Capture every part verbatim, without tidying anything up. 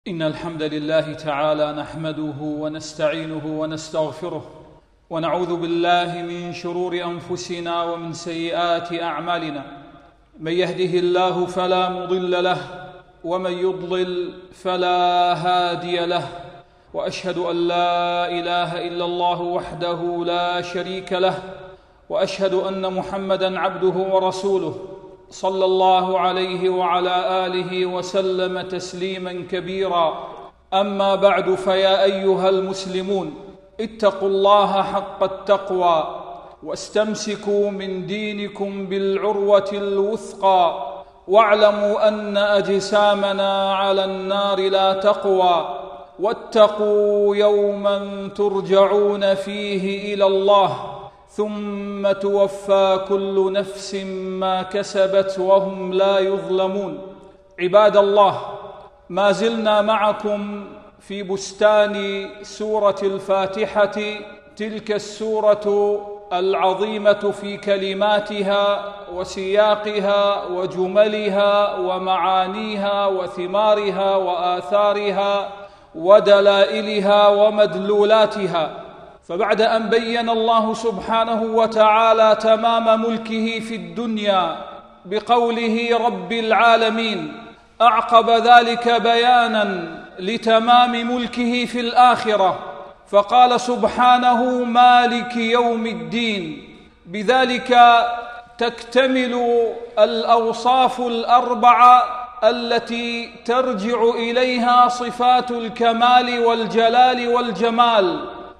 إن الحمد لله تعالى نحمده ونستعينه ونستغفره ونعوذ بالله من شرور أنفسنا ومن سيئات أعمالنا. من يهده الله فلا مضل له ومن يضلل فلا هادي له، وأشهد أن لا إله إلا الله وحده لا شريك له، وأشهد أن محمدًا عبده ورسوله صلى الله عليه وعلى آله وسلم تسليماً كبيراً. أما بعد، فيا أيها المسلمون، اتقوا الله حق التقوى واستمسكوا من دينكم بالعروة الوثقى، واعلموا أن أجسامنا على النار لا تقوى، واتقوا يوماً ترجعون فيه إلى الله ثم توفى كل نفس ما كسبت وهم لا يظلمون. عباد الله، ما زلنا معكم في بستان سورة الفاتحة، تلك السورة العظيمة في كلماتها وسياقها وجملها ومعانيها وثمارها وآثارها ودلائلها ومدلولاتها. فبعد أن بين الله سبحانه وتعالى تمام ملكه في الدنيا بقوله رب العالمين، أعقب ذلك بياناً لتمام ملكه في الآخرة، فقال سبحانه مالك يوم الدين. بذلك تكتمل الأوصاف الأربعة التي ترجع إليها صفات الكمال والجلال والجمال: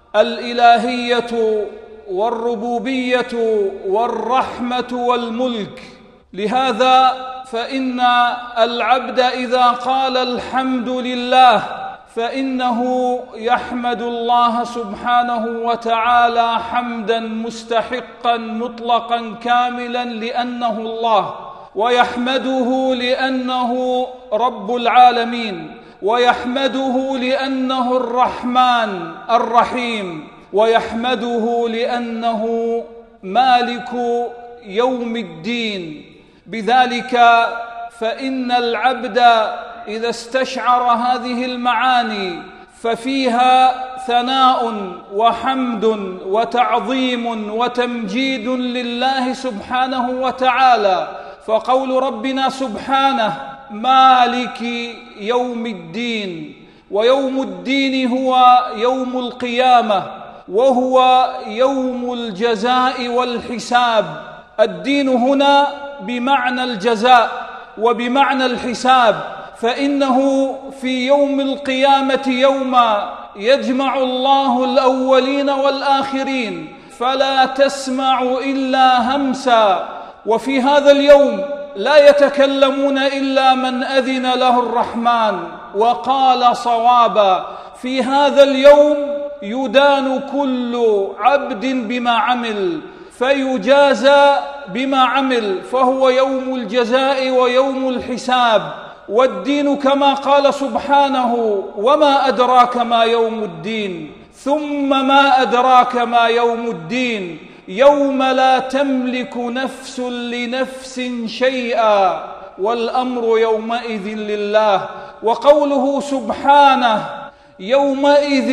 الإلهية والربوبية والرحمة والملك. لهذا فإن العبد إذا قال الحمد لله فإنه يحمد الله سبحانه وتعالى حمداً مستحقاً مطلقاً كاملاً لأنه الله، ويحمده لأنه رب العالمين، ويحمده لأنه الرحمن الرحيم، ويحمده لأنه مالك يوم الدين. بذلك فإن العبد إذا استشعر هذه المعاني ففيها ثناء وحمد وتعظيم وتمجيد لله سبحانه وتعالى. فقول ربنا سبحانه مالك يوم الدين، ويوم الدين هو يوم القيامة، وهو يوم الجزاء والحساب. الدين هنا بمعنى الجزاء وبمعنى الحساب، فإنه في يوم القيامة يوم يجمع الله الأولين والآخرين فلا تسمع إلا همسا، وفي هذا اليوم لا يتكلمون إلا من أذن له الرحمن وقال صوابا. في هذا اليوم يدان كل عبد بما عمل فيجازى بما عمل، فهو يوم الجزاء ويوم الحساب. والدين كما قال سبحانه وما أدراك ما يوم الدين، ثم ما أدراك ما يوم الدين، يوم لا تملك نفس لنفس شيئا والأمر يومئذ لله. وقوله سبحانه يومئذ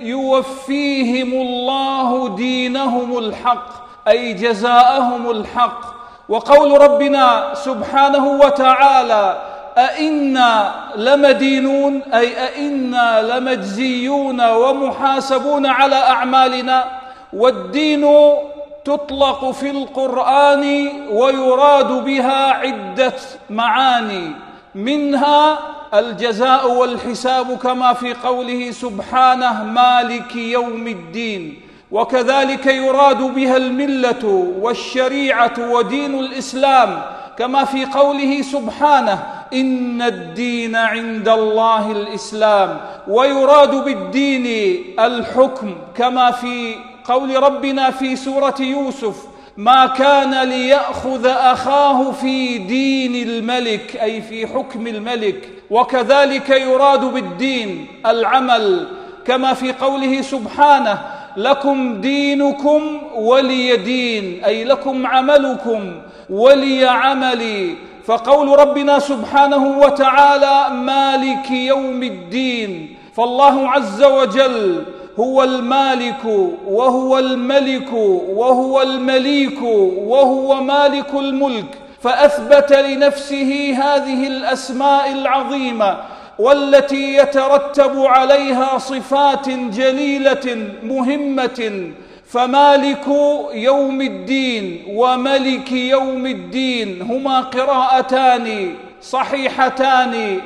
يوفيهم الله دينهم الحق، أي جزاءهم الحق. وقول ربنا سبحانه وتعالى أئنا لمدينون، أي أئنا لمجزيون ومحاسبون على أعمالنا. والدين تطلق في القرآن ويراد بها عدة معاني، منها الجزاء والحساب كما في قوله سبحانه مالك يوم الدين، وكذلك يراد بها الملة والشريعة ودين الإسلام كما في قوله سبحانه إن الدين عند الله الإسلام. ويراد بالدين الحكم كما في قول ربنا في سورة يوسف ما كان ليأخذ أخاه في دين الملك، أي في حكم الملك. وكذلك يراد بالدين العمل كما في قوله سبحانه لكم دينكم ولي دين، أي لكم عملكم ولي عملي. فقول ربنا سبحانه وتعالى مالك يوم الدين، فالله عز وجل هو المالك وهو الملك وهو المليك وهو مالك الملك، فأثبت لنفسه هذه الأسماء العظيمة والتي يترتب عليها صفات جليلة مهمة. فمالك يوم الدين وملك يوم الدين هما قراءتان صحيحتان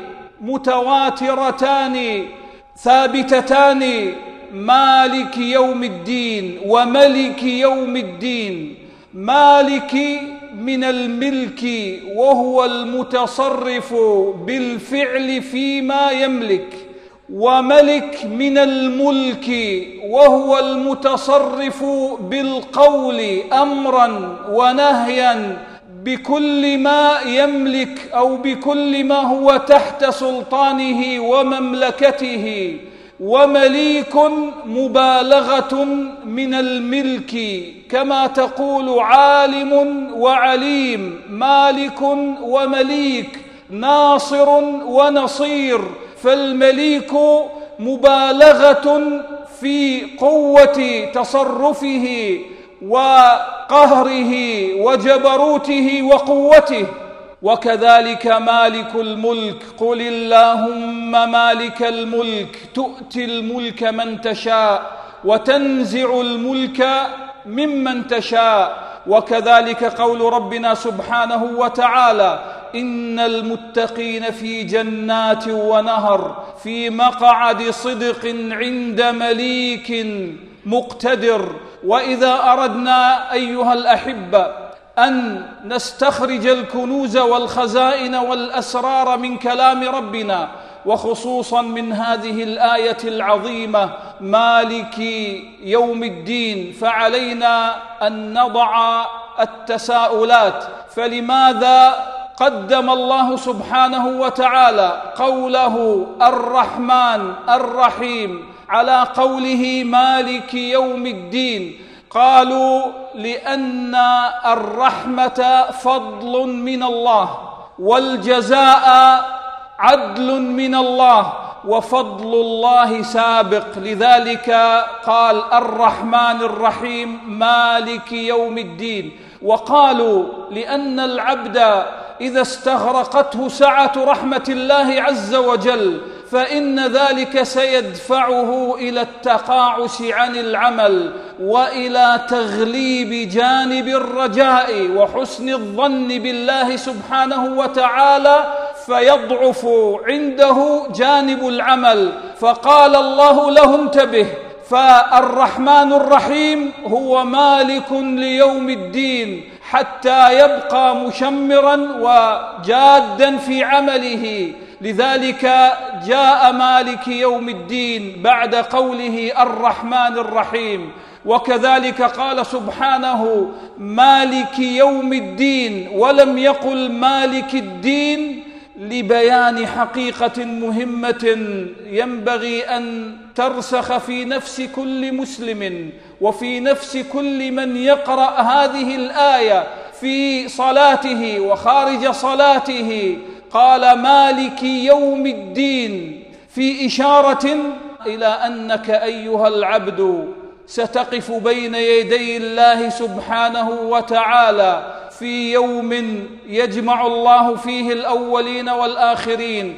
متواترتان ثابتتان، مالك يوم الدين وملك يوم الدين. مالك من الملك وهو المتصرف بالفعل فيما يملك، وملك من الملك وهو المتصرف بالقول أمرا ونهيا بكل ما يملك أو بكل ما هو تحت سلطانه ومملكته. ومليك مبالغة من الملك، كما تقول عالم وعليم، مالك ومليك، ناصر ونصير. فالمليك مبالغة في قوة تصرفه وقهره وجبروته وقوته. وكذلك مالك الملك، قل اللهم مالك الملك تؤتي الملك من تشاء وتنزع الملك ممن تشاء. وكذلك قول ربنا سبحانه وتعالى إن المتقين في جنات ونهر في مقعد صدق عند مليك مقتدر. وإذا أردنا أيها الأحبة أن نستخرج الكنوز والخزائن والأسرار من كلام ربنا، وخصوصا من هذه الآية العظيمة مالك يوم الدين، فعلينا أن نضع التساؤلات. فلماذا قدم الله سبحانه وتعالى قوله الرحمن الرحيم على قوله مالك يوم الدين؟ قالوا لأن الرحمة فضل من الله، والجزاء عدل من الله، وفضل الله سابق، لذلك قال الرحمن الرحيم مالك يوم الدين. وقالوا لأن العبد إذا استغرقته سعة رحمة الله عز وجل فإن ذلك سيدفعه إلى التقاعس عن العمل وإلى تغليب جانب الرجاء وحسن الظن بالله سبحانه وتعالى، فيضعف عنده جانب العمل. فقال الله له انتبه، فالرحمن الرحيم هو مالك ليوم الدين حتى يبقى مشمرا وجادا في عمله. لذلك جاء مالك يوم الدين بعد قوله الرحمن الرحيم. وكذلك قال سبحانه مالك يوم الدين ولم يقل مالك الدين، لبيان حقيقة مهمة ينبغي أن ترسخ في نفس كل مسلم وفي نفس كل من يقرأ هذه الآية في صلاته وخارج صلاته. قال مالك يوم الدين في إشارة إلى أنك أيها العبد ستقف بين يدي الله سبحانه وتعالى في يوم يجمع الله فيه الأولين والآخرين،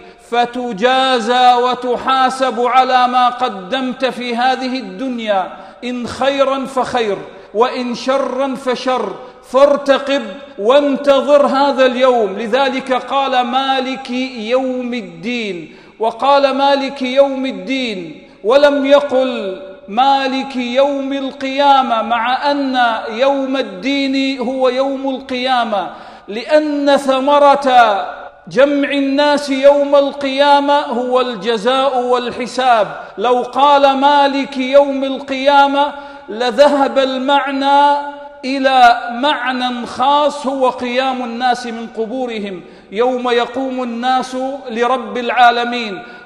فتجازى وتحاسب على ما قدمت في هذه الدنيا، إن خيرا فخير وإن شرا فشر، فارتقب وانتظر هذا اليوم. لذلك قال مالك يوم الدين، وقال مالك يوم الدين ولم يقل مالك يوم القيامة، مع أن يوم الدين هو يوم القيامة، لأن ثمرة جمع الناس يوم القيامة هو الجزاء والحساب. لو قال مالك يوم القيامة لذهب المعنى إلى معنى خاص هو قيام الناس من قبورهم يوم يقوم الناس لرب العالمين.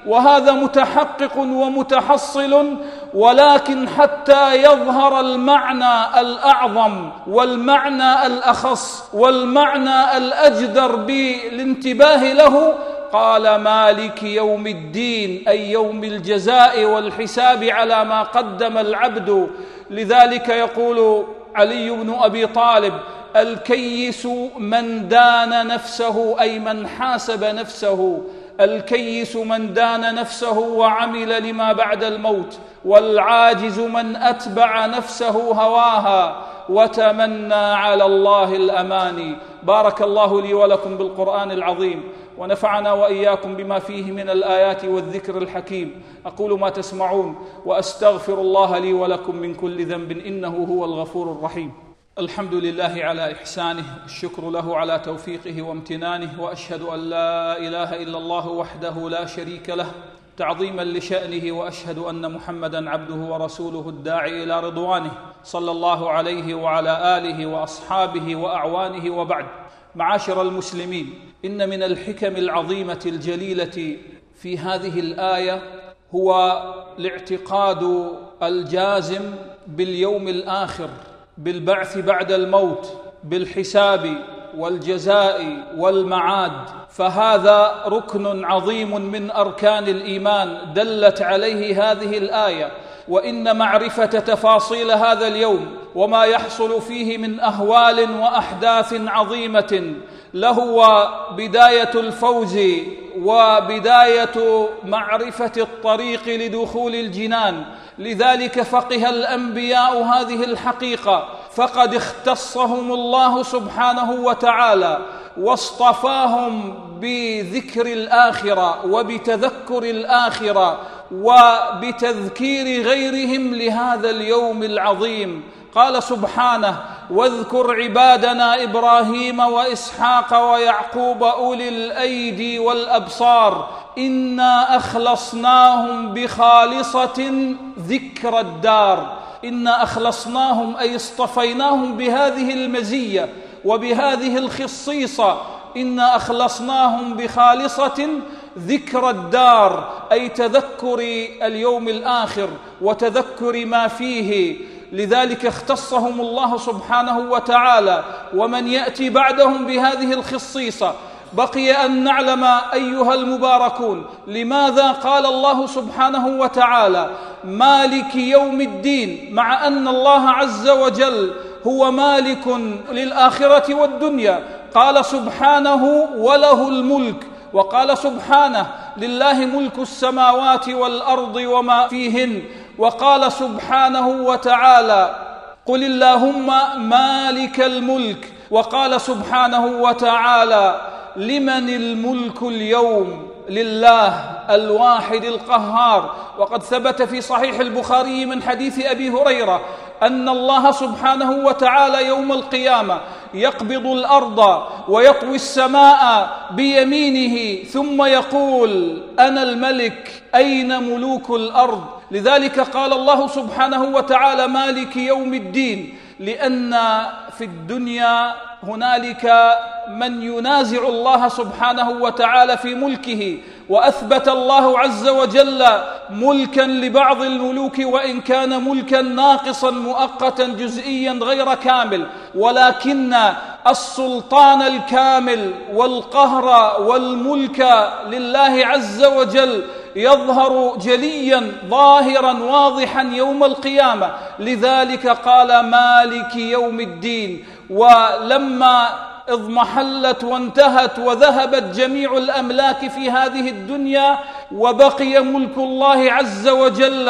وهذا متحقق ومتحصل، ولكن حتى يظهر المعنى الأعظم والمعنى الأخص والمعنى الأجدر بالانتباه له قال مالك يوم الدين، أي يوم الجزاء والحساب على ما قدم العبد. لذلك يقول علي بن أبي طالب: الكيس من دان نفسه، أي من حاسب نفسه. الكيس من دان نفسه وعمل لما بعد الموت، والعاجز من أتبع نفسه هواها وتمنى على الله الأماني. بارك الله لي ولكم بالقرآن العظيم، ونفعنا وإياكم بما فيه من الآيات والذكر الحكيم. أقول ما تسمعون وأستغفر الله لي ولكم من كل ذنب إنه هو الغفور الرحيم. الحمد لله على إحسانه، الشكر له على توفيقه وامتنانه، وأشهد أن لا إله إلا الله وحده لا شريك له تعظيما لشأنه، وأشهد أن محمدًا عبده ورسوله الداعي إلى رضوانه، صلى الله عليه وعلى آله وأصحابه وأعوانه، وبعد. معاشر المسلمين، إن من الحكم العظيمة الجليلة في هذه الآية هو الاعتقاد الجازم باليوم الآخر، بالبعث بعد الموت، بالحساب والجزاء والمعاد. فهذا ركن عظيم من أركان الإيمان دلت عليه هذه الآية. وإن معرفة تفاصيل هذا اليوم وما يحصل فيه من أهوال وأحداث عظيمة لهو بداية الفوز وبداية معرفة الطريق لدخول الجنان. لذلك فقه الأنبياء هذه الحقيقة، فقد اختصهم الله سبحانه وتعالى واصطفاهم بذكر الآخرة وبتذكر الآخرة وبتذكير غيرهم لهذا اليوم العظيم. قال سبحانه: واذكر عبادنا إبراهيم وإسحاق ويعقوب أولي الأيدي والأبصار إنا أخلصناهم بخالصة ذكر الدار. إنا أخلصناهم أي اصطفيناهم بهذه المزية وبهذه الخصيصة. إنا أخلصناهم بخالصة ذكر الدار، أي تذكر اليوم الآخر وتذكر ما فيه. لذلك اختصهم الله سبحانه وتعالى ومن يأتي بعدهم بهذه الخصيصة. بقي أن نعلم أيها المباركون لماذا قال الله سبحانه وتعالى مالك يوم الدين، مع أن الله عز وجل هو مالك للآخرة والدنيا. قال سبحانه: وله الملك، وقال سبحانه: لله ملك السماوات والأرض وما فيهن، وقال سبحانه وتعالى: قل اللهم مالك الملك، وقال سبحانه وتعالى: لمن الملك اليوم؟ لله الواحد القهار. وقد ثبت في صحيح البخاري من حديث أبي هريرة أن الله سبحانه وتعالى يوم القيامة يقبض الأرض ويطوي السماء بيمينه ثم يقول: أنا الملك، أين ملوك الأرض؟ لذلك قال الله سبحانه وتعالى مالك يوم الدين، لأن في الدنيا هنالك من ينازع الله سبحانه وتعالى في ملكه، وأثبت الله عز وجل ملكا لبعض الملوك وإن كان ملكا ناقصا مؤقتا جزئيا غير كامل، ولكن السلطان الكامل والقهر والملك لله عز وجل يظهر جليا ظاهرا واضحا يوم القيامة. لذلك قال مالك يوم الدين. ولما اضمحلت وانتهت وذهبت جميع الأملاك في هذه الدنيا وبقي ملك الله عز وجل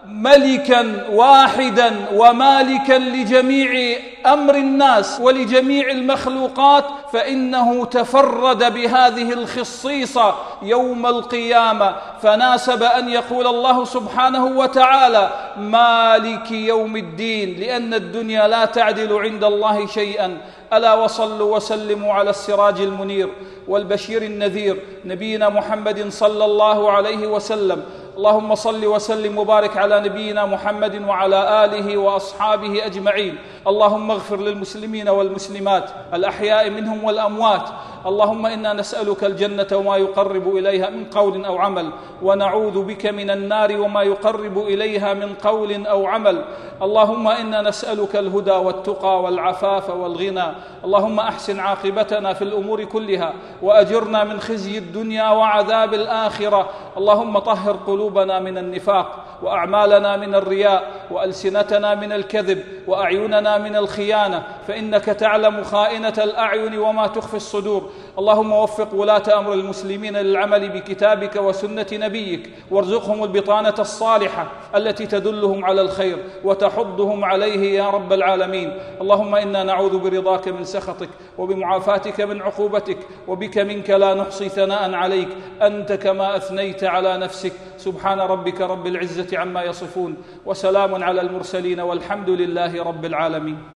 ملكا واحدا ومالكا لجميع أمر الناس ولجميع المخلوقات، فإنه تفرد بهذه الخصيصة يوم القيامة، فناسب أن يقول الله سبحانه وتعالى مالك يوم الدين، لأن الدنيا لا تعدل عند الله شيئا. ألا وصلوا وسلموا على السراج المنير والبشير النذير نبينا محمد صلى الله عليه وسلم. اللهم صل وسلم وبارك على نبينا محمد وعلى آله وأصحابه أجمعين. اللهم اغفر للمسلمين والمسلمات الأحياء منهم والأموات. اللهم إنا نسألك الجنة وما يقرب إليها من قول أو عمل، ونعوذ بك من النار وما يقرب إليها من قول أو عمل. اللهم إنا نسألك الهدى والتقى والعفاف والغنى. اللهم أحسن عاقبتنا في الأمور كلها، وأجرنا من خزي الدنيا وعذاب الآخرة. اللهم طهر قلوبنا من النفاق، وأعمالنا من الرياء، وألسنتنا من الكذب، وأعيننا من الخيانة، فإنك تعلم خائنة الأعين وما تخفي الصدور. اللهم وفق ولاة أمر المسلمين للعمل بكتابك وسنة نبيك، وارزقهم البطانة الصالحة التي تدلهم على الخير وتحضهم عليه يا رب العالمين. اللهم إنا نعوذ برضاك من سخطك، وبمعافاتك من عقوبتك، وبك منك لا نحصي ثناء عليك، أنت كما أثنيت على نفسك. سبحان ربك رب العزة عما يصفون، وسلام على المرسلين، والحمد لله رب العالمين.